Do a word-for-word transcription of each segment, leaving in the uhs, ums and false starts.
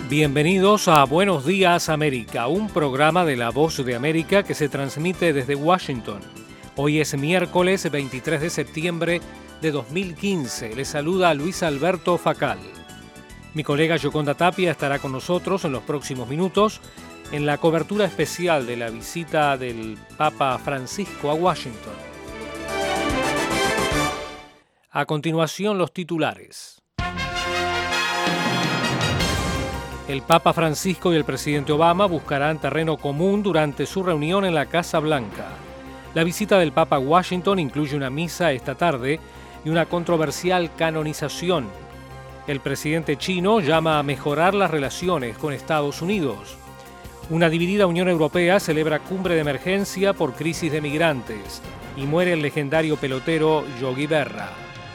Bienvenidos a Buenos Días América, un programa de La Voz de América que se transmite desde Washington. Hoy es miércoles veintitrés de septiembre de dos mil quince. Les saluda Luis Alberto Facal. Mi colega Yoconda Tapia estará con nosotros en los próximos minutos en la cobertura especial de la visita del Papa Francisco a Washington. A continuación, los titulares. El Papa Francisco y el presidente Obama buscarán terreno común durante su reunión en la Casa Blanca. La visita del Papa a Washington incluye una misa esta tarde y una controversial canonización. El presidente chino llama a mejorar las relaciones con Estados Unidos. Una dividida Unión Europea celebra cumbre de emergencia por crisis de migrantes y muere el legendario pelotero Yogi Berra.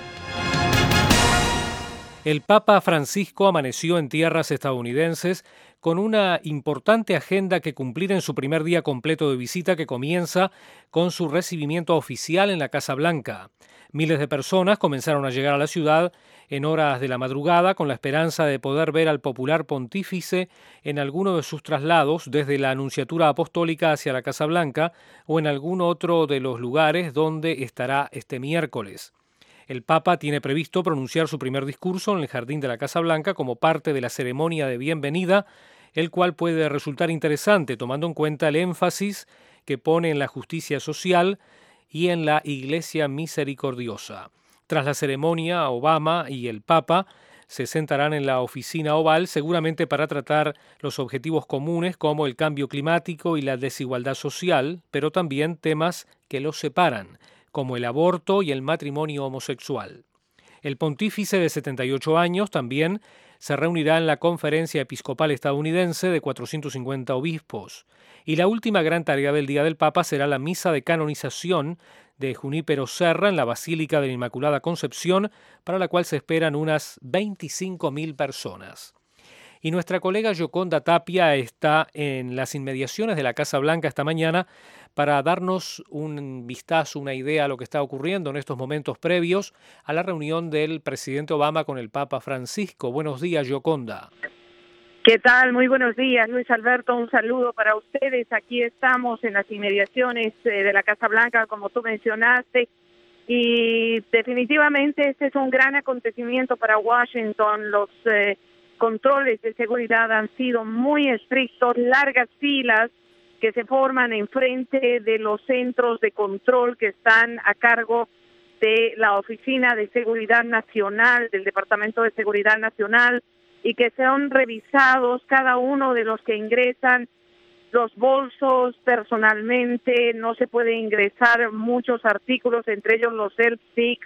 El Papa Francisco amaneció en tierras estadounidenses con una importante agenda que cumplir en su primer día completo de visita, que comienza con su recibimiento oficial en la Casa Blanca. Miles de personas comenzaron a llegar a la ciudad en horas de la madrugada con la esperanza de poder ver al popular pontífice en alguno de sus traslados desde la Anunciatura Apostólica hacia la Casa Blanca o en algún otro de los lugares donde estará este miércoles. El Papa tiene previsto pronunciar su primer discurso en el jardín de la Casa Blanca como parte de la ceremonia de bienvenida, el cual puede resultar interesante tomando en cuenta el énfasis que pone en la justicia social y en la Iglesia misericordiosa. Tras la ceremonia, Obama y el Papa se sentarán en la oficina oval, seguramente para tratar los objetivos comunes como el cambio climático y la desigualdad social, pero también temas que los separan, como el aborto y el matrimonio homosexual. El pontífice de setenta y ocho años también se reunirá en la Conferencia Episcopal Estadounidense de cuatrocientos cincuenta obispos. Y la última gran tarea del día del Papa será la misa de canonización de Junípero Serra en la Basílica de la Inmaculada Concepción, para la cual se esperan unas veinticinco mil personas. Y nuestra colega Yoconda Tapia está en las inmediaciones de la Casa Blanca esta mañana para darnos un vistazo, una idea a lo que está ocurriendo en estos momentos previos a la reunión del presidente Obama con el Papa Francisco. Buenos días, Yoconda. ¿Qué tal? Muy buenos días, Luis Alberto. Un saludo para ustedes. Aquí estamos en las inmediaciones de la Casa Blanca, como tú mencionaste, y definitivamente este es un gran acontecimiento para Washington. Los eh, controles de seguridad han sido muy estrictos, largas filas que se forman enfrente de los centros de control que están a cargo de la Oficina de Seguridad Nacional, del Departamento de Seguridad Nacional, y que son revisados cada uno de los que ingresan, los bolsos personalmente, no se puede ingresar muchos artículos, entre ellos los self-sticks,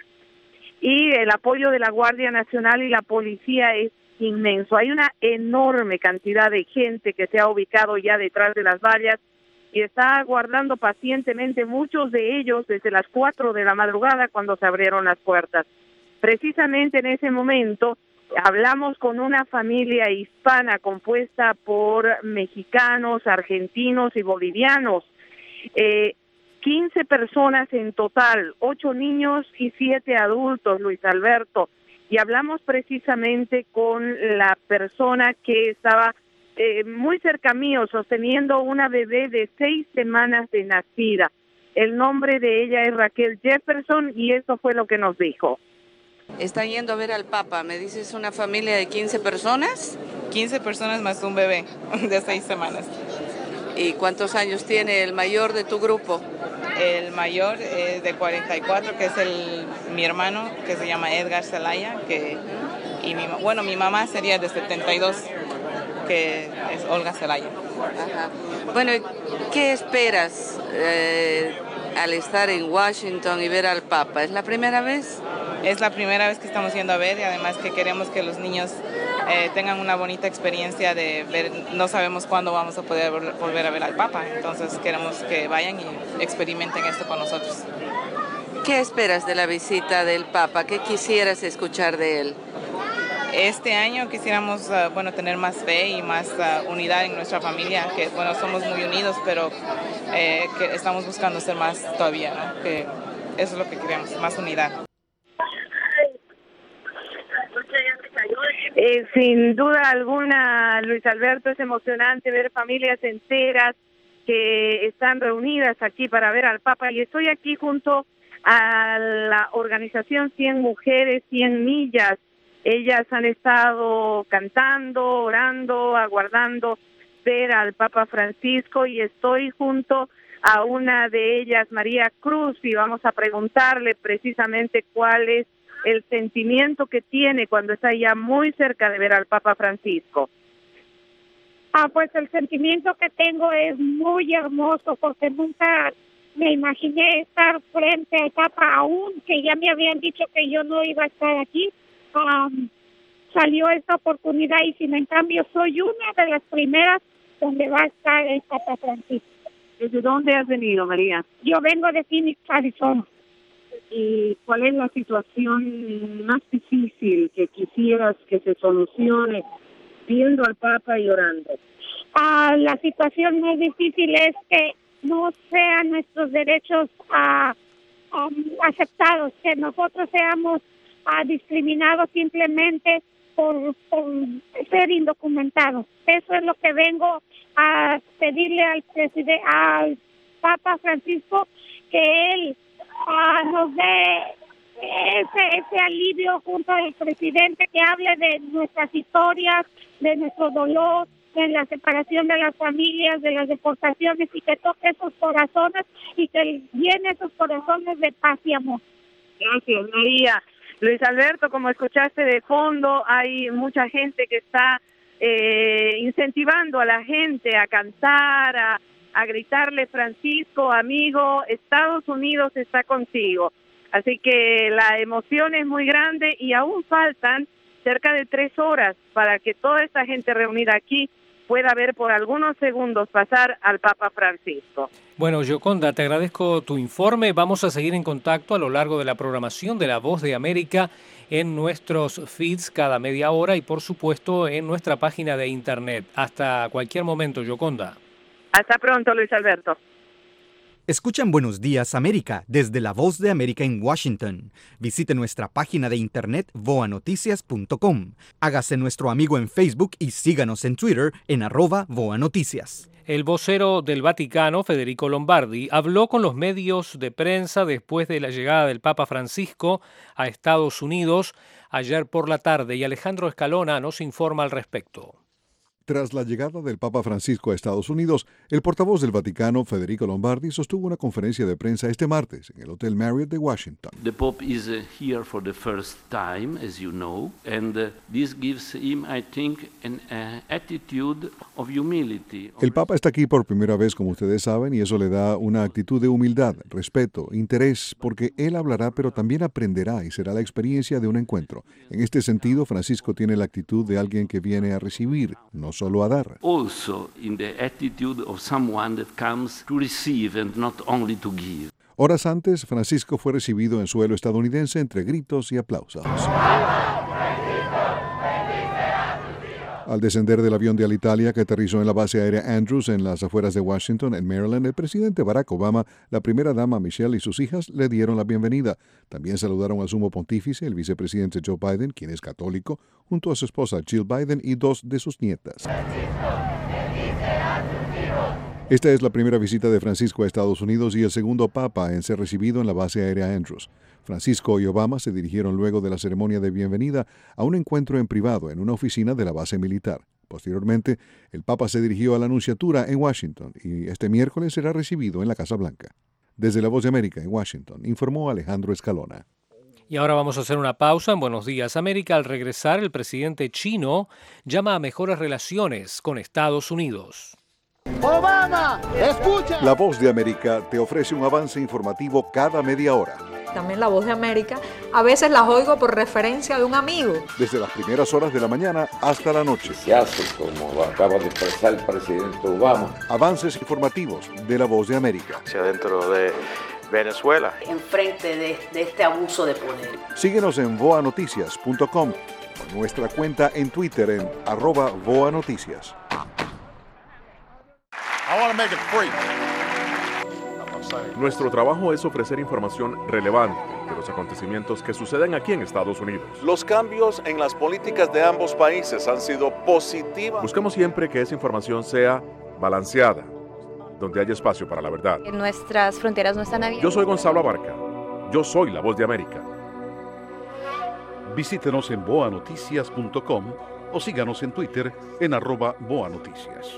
y el apoyo de la Guardia Nacional y la policía es inmenso. Hay una enorme cantidad de gente que se ha ubicado ya detrás de las vallas y está aguardando pacientemente, muchos de ellos desde las cuatro de la madrugada cuando se abrieron las puertas. Precisamente en ese momento hablamos con una familia hispana compuesta por mexicanos, argentinos y bolivianos. Eh, quince personas en total, ocho niños y siete adultos, Luis Alberto. Y hablamos precisamente con la persona que estaba eh, muy cerca mío, sosteniendo una bebé de seis semanas de nacida. El nombre de ella es Raquel Jefferson y eso fue lo que nos dijo. Están yendo a ver al Papa, me dices una familia de quince personas. quince personas más un bebé de seis semanas. ¿Y cuántos años tiene el mayor de tu grupo? El mayor es de cuarenta y cuatro, que es el mi hermano, que se llama Edgar Zelaya, que y mi, bueno, mi mamá sería de setenta y dos, que es Olga Zelaya. Ajá. Bueno, ¿qué esperas eh, al estar en Washington y ver al Papa? ¿Es la primera vez? Es la primera vez que estamos yendo a ver y además que queremos que los niños eh, tengan una bonita experiencia de ver. No sabemos cuándo vamos a poder volver a ver al Papa, entonces queremos que vayan y experimenten esto con nosotros. ¿Qué esperas de la visita del Papa? ¿Qué quisieras escuchar de él? Este año quisiéramos uh, bueno, tener más fe y más uh, unidad en nuestra familia, que bueno, somos muy unidos, pero eh, que estamos buscando ser más todavía, ¿no? Que eso es lo que queremos, más unidad. Eh, sin duda alguna, Luis Alberto, es emocionante ver familias enteras que están reunidas aquí para ver al Papa, y estoy aquí junto a la organización cien Mujeres, cien Millas. Ellas han estado cantando, orando, aguardando ver al Papa Francisco, y estoy junto a una de ellas, María Cruz, y vamos a preguntarle precisamente cuál es el sentimiento que tiene cuando está ya muy cerca de ver al Papa Francisco. Ah, pues el sentimiento que tengo es muy hermoso, porque nunca me imaginé estar frente al Papa, aún que ya me habían dicho que yo no iba a estar aquí. Um, salió esta oportunidad, y sin en cambio soy una de las primeras donde va a estar el Papa Francisco. ¿Desde dónde has venido, María? Yo vengo de Phoenix, Arizona. ¿Y cuál es la situación más difícil que quisieras que se solucione viendo al Papa y orando? Ah, la situación más difícil es que no sean nuestros derechos ah, um, aceptados, que nosotros seamos ah, discriminados simplemente por, por ser indocumentados. Eso es lo que vengo a pedirle al presidente, al Papa Francisco, que él uh, nos dé ese, ese alivio junto al presidente, que hable de nuestras historias, de nuestro dolor, de la separación de las familias, de las deportaciones, y que toque esos corazones y que llene esos corazones de paz y amor. Gracias, María. Luis Alberto, como escuchaste de fondo, hay mucha gente que está eh, incentivando a la gente a cantar, a, a gritarle: Francisco, amigo, Estados Unidos está contigo. Así que la emoción es muy grande, y aún faltan cerca de tres horas para que toda esta gente reunida aquí pueda ver por algunos segundos pasar al Papa Francisco. Bueno, Gioconda, te agradezco tu informe. Vamos a seguir en contacto a lo largo de la programación de La Voz de América en nuestros feeds cada media hora y, por supuesto, en nuestra página de internet. Hasta cualquier momento, Gioconda. Hasta pronto, Luis Alberto. Escuchan Buenos Días América desde La Voz de América en Washington. Visite nuestra página de internet voa noticias punto com. Hágase nuestro amigo en Facebook y síganos en Twitter en arroba voa noticias. El vocero del Vaticano, Federico Lombardi, habló con los medios de prensa después de la llegada del Papa Francisco a Estados Unidos ayer por la tarde, y Alejandro Escalona nos informa al respecto. Tras la llegada del Papa Francisco a Estados Unidos, el portavoz del Vaticano, Federico Lombardi, sostuvo una conferencia de prensa este martes en el Hotel Marriott de Washington. The Pope is uh, here for the first time, as you know, and uh, this gives him, I think, an uh, attitude of humility. El Papa está aquí por primera vez, como ustedes saben, y eso le da una actitud de humildad, respeto, interés, porque él hablará, pero también aprenderá, y será la experiencia de un encuentro. En este sentido, Francisco tiene la actitud de alguien que viene a recibir, no solo a dar. Also in the attitude of someone that comes to receive and not only to give. Horas antes, Francisco fue recibido en suelo estadounidense entre gritos y aplausos. Al descender del avión de Alitalia que aterrizó en la base aérea Andrews en las afueras de Washington, en Maryland, el presidente Barack Obama, la primera dama Michelle y sus hijas le dieron la bienvenida. También saludaron al sumo pontífice, el vicepresidente Joe Biden, quien es católico, junto a su esposa Jill Biden y dos de sus nietas. Esta es la primera visita de Francisco a Estados Unidos y el segundo papa en ser recibido en la base aérea Andrews. Francisco y Obama se dirigieron luego de la ceremonia de bienvenida a un encuentro en privado en una oficina de la base militar. Posteriormente, el papa se dirigió a la Nunciatura en Washington y este miércoles será recibido en la Casa Blanca. Desde La Voz de América en Washington, informó Alejandro Escalona. Y ahora vamos a hacer una pausa en Buenos Días América. Al regresar, el presidente chino llama a mejores relaciones con Estados Unidos. Obama, escucha. La Voz de América te ofrece un avance informativo cada media hora. También La Voz de América, a veces las oigo por referencia de un amigo. Desde las primeras horas de la mañana hasta la noche. Se hace, como acaba de expresar el presidente Obama. Avances informativos de La Voz de América. Hacia dentro de Venezuela. Enfrente de, de este abuso de poder. Síguenos en voa noticias punto com o nuestra cuenta en Twitter en arroba voa noticias. Nuestro trabajo es ofrecer información relevante, de los acontecimientos que suceden aquí en Estados Unidos. Los cambios en las políticas de ambos países han sido positivas. Buscamos siempre que esa información sea balanceada, donde haya espacio para la verdad. Nuestras fronteras no están abiertas. Yo soy Gonzalo Abarca. Yo soy La Voz de América. Visítenos en boa noticias punto com o síganos en Twitter en arroba boa noticias.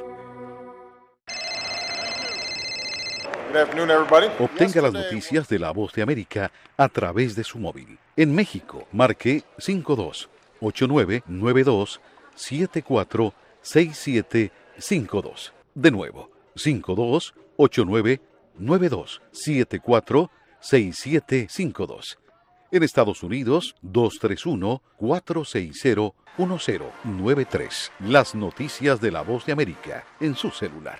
Obtenga las noticias de La Voz de América a través de su móvil. En México, marque cinco dos ocho nueve nueve dos siete cuatro seis siete cinco dos. De nuevo, cinco dos ocho nueve nueve dos siete cuatro seis siete cinco dos. En Estados Unidos, dos tres uno cuatro seis cero uno cero nueve tres. Las noticias de La Voz de América en su celular.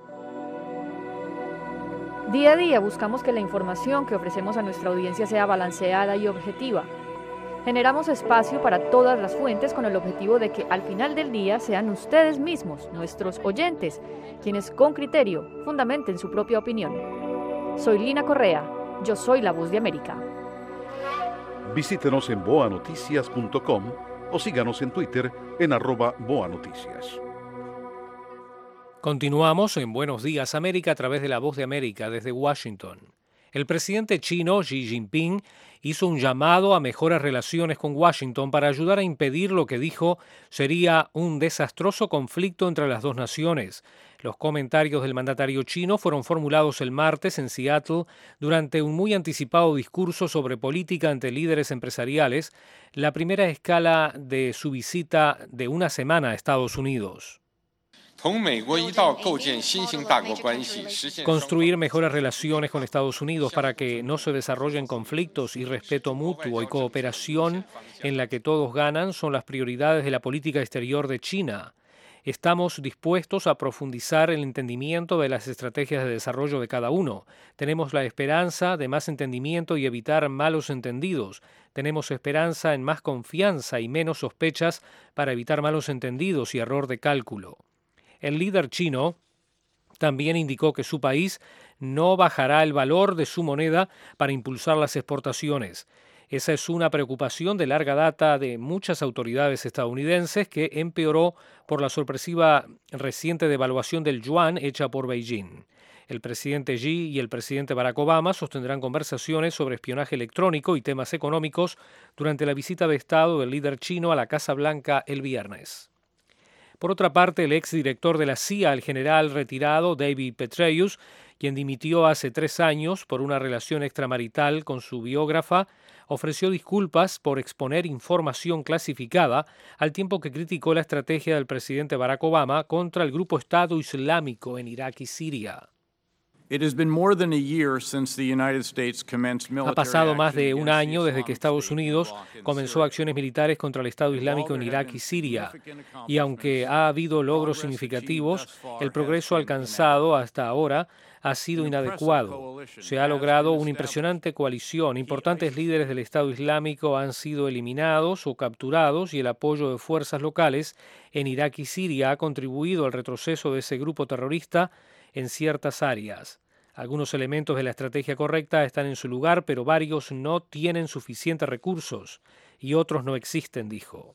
Día a día buscamos que la información que ofrecemos a nuestra audiencia sea balanceada y objetiva. Generamos espacio para todas las fuentes con el objetivo de que al final del día sean ustedes mismos, nuestros oyentes, quienes con criterio fundamenten su propia opinión. Soy Lina Correa, yo soy La Voz de América. Visítenos en boa noticias punto com o síganos en Twitter en arroba boa noticias. Continuamos en Buenos Días América a través de La Voz de América desde Washington. El presidente chino Xi Jinping hizo un llamado a mejores relaciones con Washington para ayudar a impedir lo que dijo sería un desastroso conflicto entre las dos naciones. Los comentarios del mandatario chino fueron formulados el martes en Seattle durante un muy anticipado discurso sobre política ante líderes empresariales, la primera escala de su visita de una semana a Estados Unidos. Construir mejores relaciones con Estados Unidos para que no se desarrollen conflictos y respeto mutuo y cooperación en la que todos ganan son las prioridades de la política exterior de China. Estamos dispuestos a profundizar el entendimiento de las estrategias de desarrollo de cada uno. Tenemos la esperanza de más entendimiento y evitar malos entendidos. Tenemos esperanza en más confianza y menos sospechas para evitar malos entendidos y error de cálculo. El líder chino también indicó que su país no bajará el valor de su moneda para impulsar las exportaciones. Esa es una preocupación de larga data de muchas autoridades estadounidenses que empeoró por la sorpresiva reciente devaluación del yuan hecha por Beijing. El presidente Xi y el presidente Barack Obama sostendrán conversaciones sobre espionaje electrónico y temas económicos durante la visita de Estado del líder chino a la Casa Blanca el viernes. Por otra parte, el exdirector de la C I A, el general retirado David Petraeus, quien dimitió hace tres años por una relación extramarital con su biógrafa, ofreció disculpas por exponer información clasificada, al tiempo que criticó la estrategia del presidente Barack Obama contra el grupo Estado Islámico en Irak y Siria. Ha pasado más de un año desde que Estados Unidos comenzó acciones militares contra el Estado Islámico en Irak y Siria, y aunque ha habido logros significativos, el progreso alcanzado hasta ahora ha sido inadecuado. Se ha logrado una impresionante coalición, importantes líderes del Estado Islámico han sido eliminados o capturados y el apoyo de fuerzas locales en Irak y Siria ha contribuido al retroceso de ese grupo terrorista en ciertas áreas. Algunos elementos de la estrategia correcta están en su lugar, pero varios no tienen suficientes recursos y otros no existen, dijo.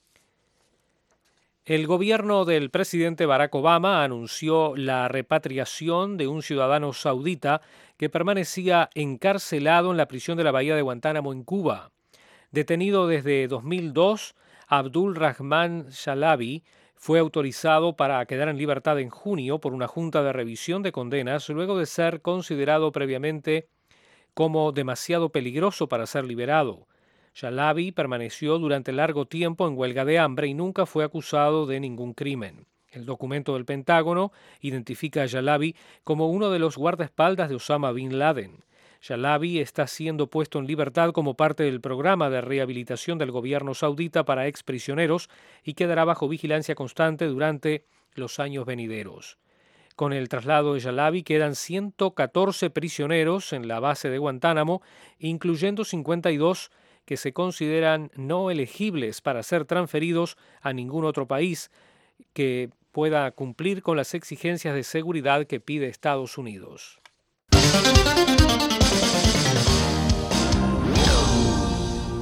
El gobierno del presidente Barack Obama anunció la repatriación de un ciudadano saudita que permanecía encarcelado en la prisión de la bahía de Guantánamo en Cuba. Detenido desde dos mil dos, Abdul Rahman Shalabi fue autorizado para quedar en libertad en junio por una junta de revisión de condenas luego de ser considerado previamente como demasiado peligroso para ser liberado. Shalabi permaneció durante largo tiempo en huelga de hambre y nunca fue acusado de ningún crimen. El documento del Pentágono identifica a Shalabi como uno de los guardaespaldas de Osama Bin Laden. Shalabi está siendo puesto en libertad como parte del programa de rehabilitación del gobierno saudita para exprisioneros y quedará bajo vigilancia constante durante los años venideros. Con el traslado de Shalabi quedan ciento catorce prisioneros en la base de Guantánamo, incluyendo cincuenta y dos que se consideran no elegibles para ser transferidos a ningún otro país que pueda cumplir con las exigencias de seguridad que pide Estados Unidos.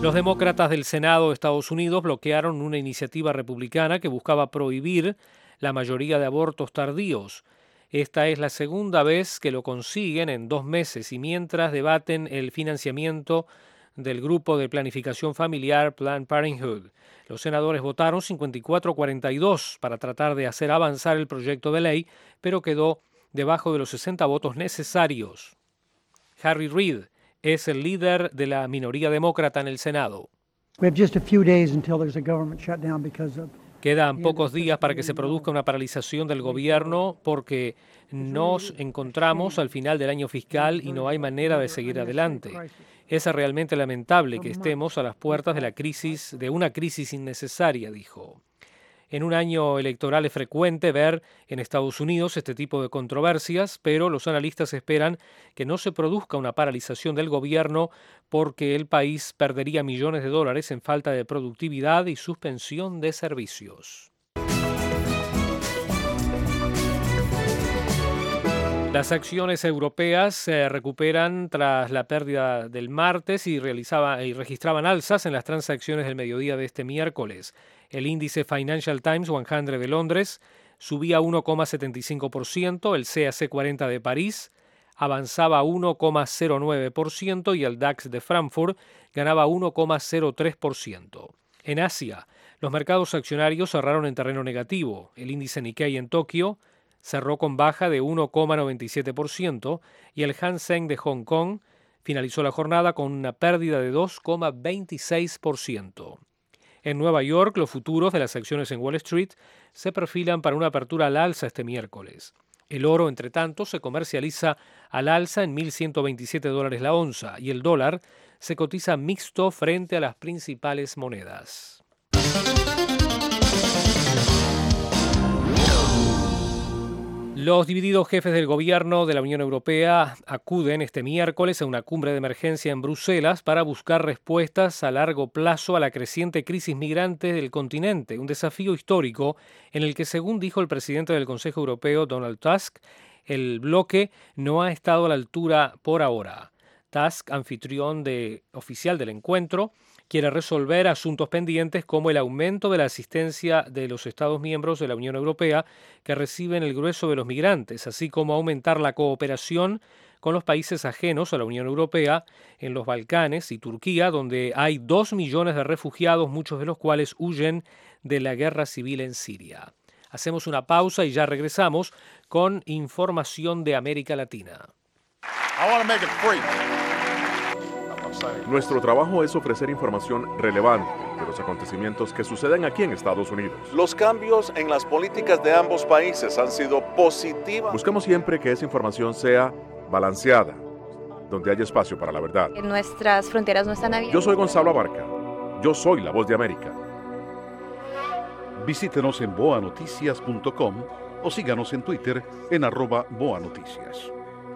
Los demócratas del Senado de Estados Unidos bloquearon una iniciativa republicana que buscaba prohibir la mayoría de abortos tardíos. Esta es la segunda vez que lo consiguen en dos meses y mientras debaten el financiamiento del grupo de planificación familiar Planned Parenthood. Los senadores votaron cincuenta y cuatro a cuarenta y dos para tratar de hacer avanzar el proyecto de ley, pero quedó debajo de los sesenta votos necesarios. Harry Reid es el líder de la minoría demócrata en el Senado. Quedan pocos días para que se produzca una paralización del gobierno porque nos encontramos al final del año fiscal y no hay manera de seguir adelante. Es realmente lamentable que estemos a las puertas de la crisis, de una crisis innecesaria, dijo. En un año electoral es frecuente ver en Estados Unidos este tipo de controversias, pero los analistas esperan que no se produzca una paralización del gobierno porque el país perdería millones de dólares en falta de productividad y suspensión de servicios. Las acciones europeas se recuperan tras la pérdida del martes y, realizaba, y registraban alzas en las transacciones del mediodía de este miércoles. El índice Financial Times cien de Londres subía uno coma setenta y cinco por ciento, el C A C cuarenta de París avanzaba uno coma cero nueve por ciento y el DAX de Frankfurt ganaba uno coma cero tres por ciento. En Asia, los mercados accionarios cerraron en terreno negativo. El índice Nikkei en Tokio cerró con baja de uno coma noventa y siete por ciento y el Hang Seng de Hong Kong finalizó la jornada con una pérdida de dos coma veintiséis por ciento. En Nueva York, los futuros de las acciones en Wall Street se perfilan para una apertura al alza este miércoles. El oro, entre tanto, se comercializa al alza en mil ciento veintisiete dólares la onza y el dólar se cotiza mixto frente a las principales monedas. Los divididos jefes del gobierno de la Unión Europea acuden este miércoles a una cumbre de emergencia en Bruselas para buscar respuestas a largo plazo a la creciente crisis migrante del continente, un desafío histórico en el que, según dijo el presidente del Consejo Europeo, Donald Tusk, el bloque no ha estado a la altura por ahora. Tusk, anfitrión de, oficial del encuentro, quiere resolver asuntos pendientes como el aumento de la asistencia de los Estados miembros de la Unión Europea que reciben el grueso de los migrantes, así como aumentar la cooperación con los países ajenos a la Unión Europea en los Balcanes y Turquía, donde hay dos millones de refugiados, muchos de los cuales huyen de la guerra civil en Siria. Hacemos una pausa y ya regresamos con información de América Latina. I want to make it free. Nuestro trabajo es ofrecer información relevante de los acontecimientos que suceden aquí en Estados Unidos. Los cambios en las políticas de ambos países han sido positivos. Buscamos siempre que esa información sea balanceada, donde haya espacio para la verdad. Nuestras fronteras no están abiertas. Yo soy Gonzalo Abarca. Yo soy la voz de América. Visítenos en boa noticias punto com o síganos en Twitter en arroba boanoticias.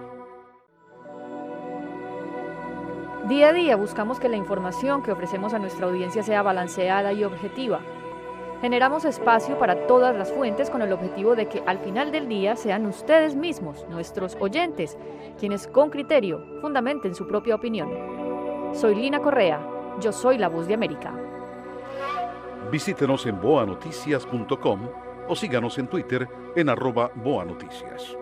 Día a día buscamos que la información que ofrecemos a nuestra audiencia sea balanceada y objetiva. Generamos espacio para todas las fuentes con el objetivo de que al final del día sean ustedes mismos, nuestros oyentes, quienes con criterio fundamenten su propia opinión. Soy Lina Correa, yo soy la voz de América. Visítenos en boa noticias punto com o síganos en Twitter en arroba boanoticias.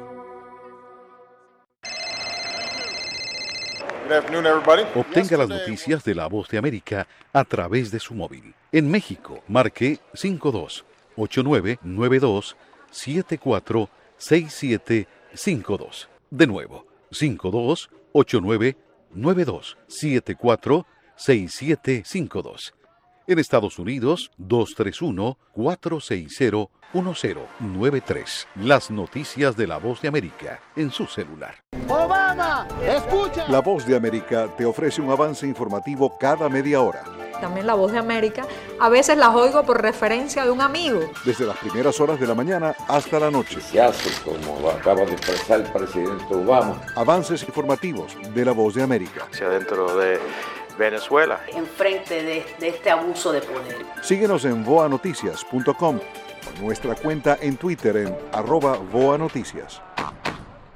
Obtenga las noticias de La Voz de América a través de su móvil. En México, marque cinco dos ocho nueve nueve dos siete cuatro seis siete cinco dos. De nuevo, cinco dos ocho nueve nueve dos siete cuatro seis siete cinco dos. En Estados Unidos, dos tres uno cuatro seis cero uno cero nueve tres. Las noticias de La Voz de América en su celular. ¡Obama! ¡Escucha! La Voz de América te ofrece un avance informativo cada media hora. También La Voz de América, a veces las oigo por referencia de un amigo. Desde las primeras horas de la mañana hasta la noche. Se hace, como acaba de expresar el presidente Obama. Avances informativos de La Voz de América. Hacia dentro de Venezuela. Enfrente de, de este abuso de poder. Síguenos en boa noticias punto com o nuestra cuenta en Twitter en arroba boanoticias.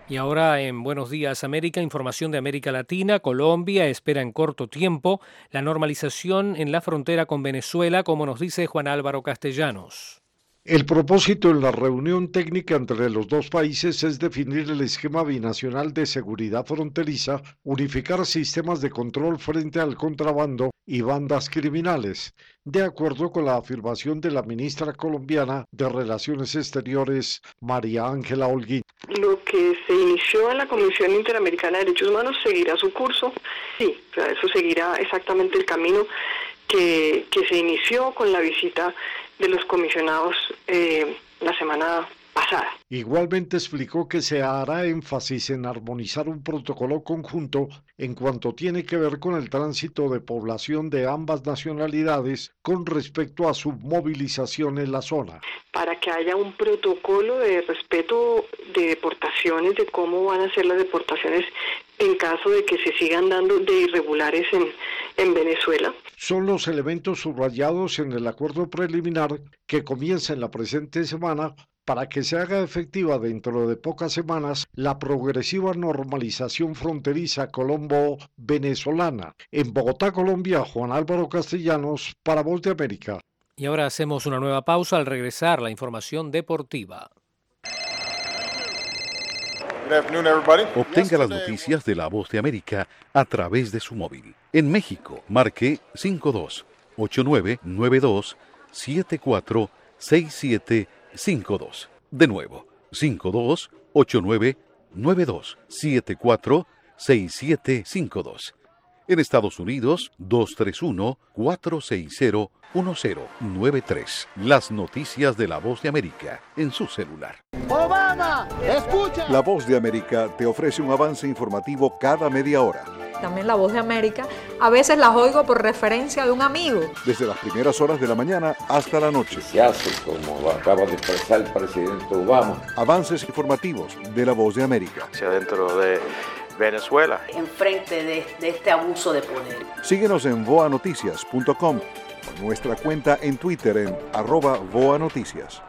Y ahora en Buenos Días América, información de América Latina. Colombia espera en corto tiempo la normalización en la frontera con Venezuela, como nos dice Juan Álvaro Castellanos. El propósito en la reunión técnica entre los dos países es definir el esquema binacional de seguridad fronteriza, unificar sistemas de control frente al contrabando y bandas criminales, de acuerdo con la afirmación de la ministra colombiana de Relaciones Exteriores, María Ángela Holguín. Lo que se inició en la Comisión Interamericana de Derechos Humanos seguirá su curso, sí, o sea, eso seguirá exactamente el camino que, que se inició con la visita de los comisionados eh, la semana pasada. Igualmente explicó que se hará énfasis en armonizar un protocolo conjunto en cuanto tiene que ver con el tránsito de población de ambas nacionalidades con respecto a su movilización en la zona. Para que haya un protocolo de respeto de deportaciones, de cómo van a ser las deportaciones en caso de que se sigan dando de irregulares en, en Venezuela. Son los elementos subrayados en el acuerdo preliminar que comienza en la presente semana para que se haga efectiva dentro de pocas semanas la progresiva normalización fronteriza colombo-venezolana. En Bogotá, Colombia, Juan Álvaro Castellanos, para Voz de América. Y ahora hacemos una nueva pausa. Al regresar, la información deportiva. Obtenga las noticias de La Voz de América a través de su móvil. En México, marque cinco dos ocho nueve nueve dos siete cuatro seis siete cinco dos. De nuevo, cinco dos ocho nueve nueve dos siete cuatro seis siete cinco dos. En Estados Unidos, dos tres uno cuatro seis cero uno cero nueve tres. Las noticias de La Voz de América en su celular. Obama, escucha. La Voz de América te ofrece un avance informativo cada media hora. También La Voz de América, a veces las oigo por referencia de un amigo. Desde las primeras horas de la mañana hasta la noche. Se hace, como lo acaba de expresar el presidente Obama. Avances informativos de La Voz de América. Hacia dentro de Venezuela. Enfrente de, de este abuso de poder. Síguenos en voa noticias punto com o nuestra cuenta en Twitter en arroba voa noticias.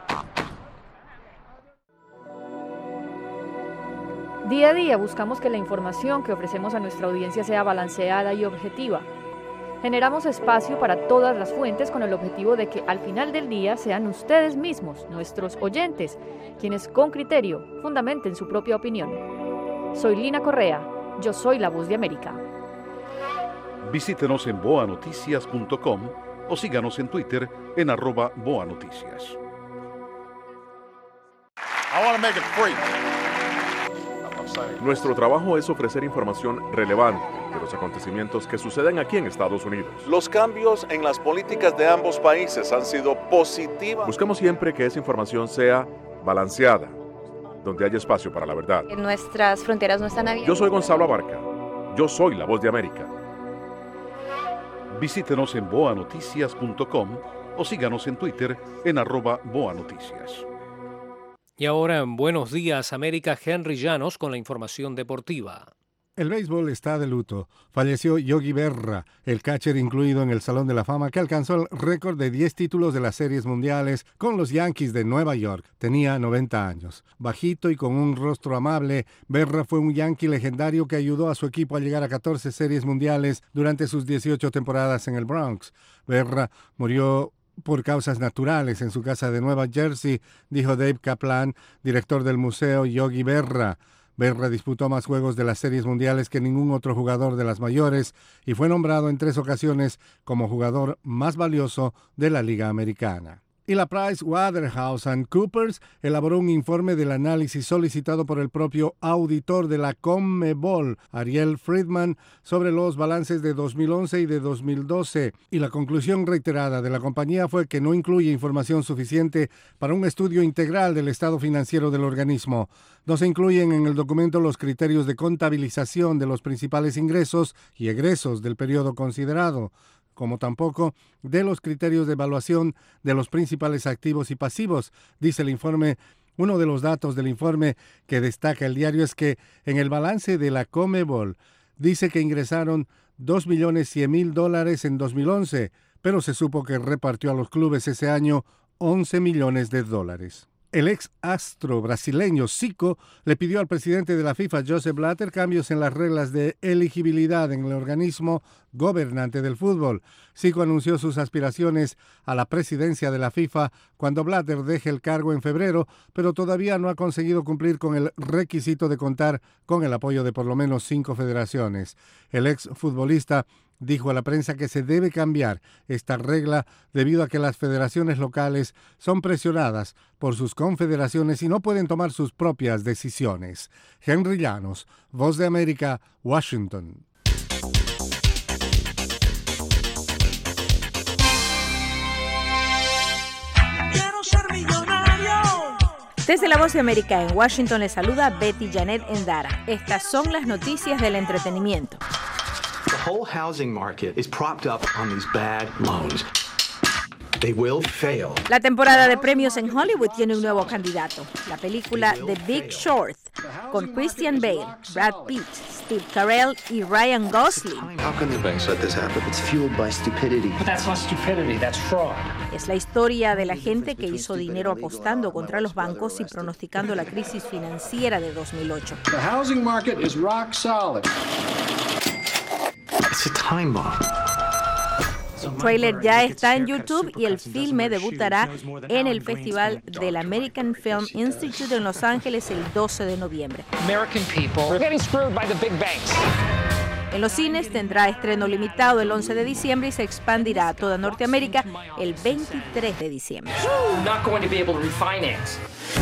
Día a día buscamos que la información que ofrecemos a nuestra audiencia sea balanceada y objetiva. Generamos espacio para todas las fuentes con el objetivo de que al final del día sean ustedes mismos, nuestros oyentes, quienes con criterio fundamenten su propia opinión. Soy Lina Correa, yo soy La Voz de América. Visítenos en voa noticias punto com o síganos en Twitter en arroba voa noticias. I want to make it free. Nuestro trabajo es ofrecer información relevante de los acontecimientos que suceden aquí en Estados Unidos. Los cambios en las políticas de ambos países han sido positivos. Buscamos siempre que esa información sea balanceada, donde haya espacio para la verdad. Nuestras fronteras no están abiertas. Yo soy Gonzalo Abarca. Yo soy La Voz de América. Visítenos en voa noticias punto com o síganos en Twitter en arroba voa noticias. Y ahora en Buenos Días América, Henry Llanos con la información deportiva. El béisbol está de luto. Falleció Yogi Berra, el catcher incluido en el Salón de la Fama, que alcanzó el récord de diez títulos de las Series Mundiales con los Yankees de Nueva York. Tenía noventa años. Bajito y con un rostro amable, Berra fue un Yankee legendario que ayudó a su equipo a llegar a catorce Series Mundiales durante sus dieciocho temporadas en el Bronx. Berra murió por causas naturales en su casa de Nueva Jersey, dijo Dave Kaplan, director del Museo Yogi Berra. Berra disputó más juegos de las Series Mundiales que ningún otro jugador de las mayores y fue nombrado en tres ocasiones como jugador más valioso de la Liga Americana. Y la PricewaterhouseCoopers elaboró un informe del análisis solicitado por el propio auditor de la CONMEBOL, Ariel Friedman, sobre los balances de dos mil once y de dos mil doce. Y la conclusión reiterada de la compañía fue que no incluye información suficiente para un estudio integral del estado financiero del organismo. No se incluyen en el documento los criterios de contabilización de los principales ingresos y egresos del periodo considerado, como tampoco de los criterios de evaluación de los principales activos y pasivos, dice el informe. Uno de los datos del informe que destaca el diario es que en el balance de la CONMEBOL dice que ingresaron dos millones cien mil dólares en dos mil once, pero se supo que repartió a los clubes ese año once millones de dólares. El ex astro brasileño Zico le pidió al presidente de la FIFA, Joseph Blatter, cambios en las reglas de elegibilidad en el organismo gobernante del fútbol. Zico anunció sus aspiraciones a la presidencia de la FIFA cuando Blatter deje el cargo en febrero, pero todavía no ha conseguido cumplir con el requisito de contar con el apoyo de por lo menos cinco federaciones. El ex futbolista dijo a la prensa que se debe cambiar esta regla debido a que las federaciones locales son presionadas por sus confederaciones y no pueden tomar sus propias decisiones. Henry Llanos, Voz de América, Washington. Desde la Voz de América en Washington les saluda Betty Janet Endara. Estas son las noticias del entretenimiento. The whole housing market is propped up on these bad loans. They will fail. La temporada de premios en Hollywood tiene un nuevo candidato. La película The Big Short, con Christian Bale, Brad Pitt, Steve Carell y Ryan Gosling. How can the banks let this happen? It's fueled by stupidity. But that's not stupidity, that's fraud. Es la historia de la gente que hizo dinero apostando contra los bancos y pronosticando la crisis financiera de dos mil ocho. The housing market is rock solid. It's a time bomb. El trailer ya está en YouTube y el filme debutará en el Festival del American Film Institute en Los Ángeles el doce de noviembre. American people are getting screwed by the big banks. En los cines tendrá estreno limitado el once de diciembre y se expandirá a toda Norteamérica el veintitrés de diciembre. Not going to be able to refinance.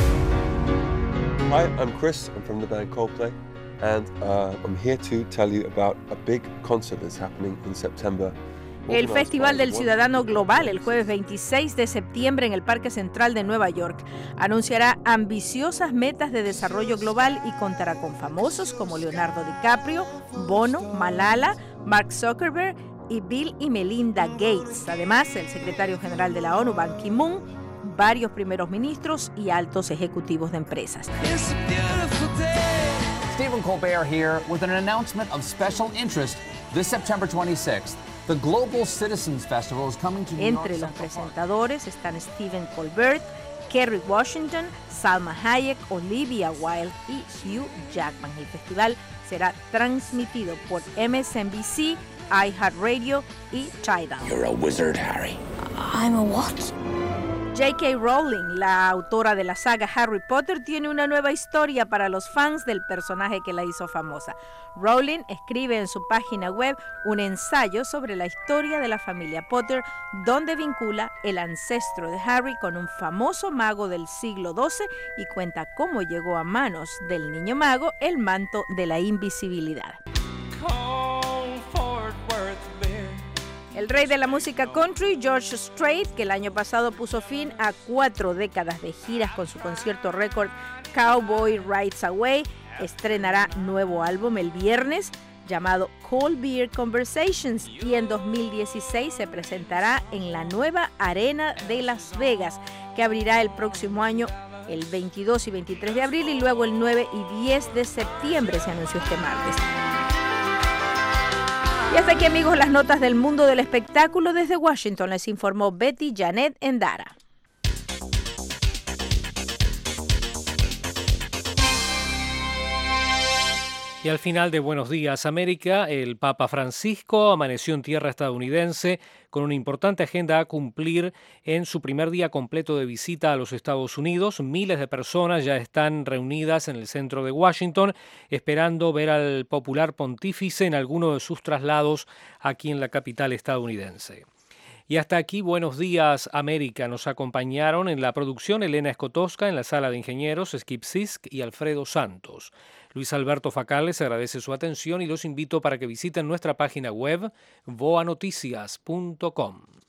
Hi, I'm Chris. I'm from the band Coldplay, and uh, I'm here to tell you about a big concert that's happening in September. El Festival del Ciudadano Global, el jueves veintiséis de septiembre en el Parque Central de Nueva York, anunciará ambiciosas metas de desarrollo global y contará con famosos como Leonardo DiCaprio, Bono, Malala, Mark Zuckerberg y Bill y Melinda Gates. Además, el secretario general de la ONU, Ban Ki-moon, varios primeros ministros y altos ejecutivos de empresas. Stephen Colbert here with an announcement of special interest this September twenty-sixth. The Global Citizens Festival is coming to New York. Entre los presentadores están Stephen Colbert, Kerry Washington, Salma Hayek, Olivia Wilde y Hugh Jackman. El festival será transmitido por M S N B C, iHeartRadio y Tidal. You're a wizard, Harry. I'm a what? J K Rowling, la autora de la saga Harry Potter, tiene una nueva historia para los fans del personaje que la hizo famosa. Rowling escribe en su página web un ensayo sobre la historia de la familia Potter, donde vincula el ancestro de Harry con un famoso mago del siglo doce y cuenta cómo llegó a manos del niño mago el manto de la invisibilidad. El rey de la música country, George Strait, que el año pasado puso fin a cuatro décadas de giras con su concierto récord Cowboy Rides Away, estrenará nuevo álbum el viernes llamado Cold Beer Conversations y en dos mil dieciséis se presentará en la nueva Arena de Las Vegas, que abrirá el próximo año el veintidós y veintitrés de abril y luego el nueve y diez de septiembre, se anunció este martes. Y hasta aquí, amigos, las notas del mundo del espectáculo. Desde Washington les informó Betty Janet Endara. Y al final de Buenos Días América, el Papa Francisco amaneció en tierra estadounidense con una importante agenda a cumplir en su primer día completo de visita a los Estados Unidos. Miles de personas ya están reunidas en el centro de Washington esperando ver al popular pontífice en alguno de sus traslados aquí en la capital estadounidense. Y hasta aquí, Buenos Días América. Nos acompañaron en la producción Elena Escotosca, en la sala de ingenieros Skip Sisk y Alfredo Santos. Luis Alberto Facal les agradece su atención y los invito para que visiten nuestra página web voa noticias punto com.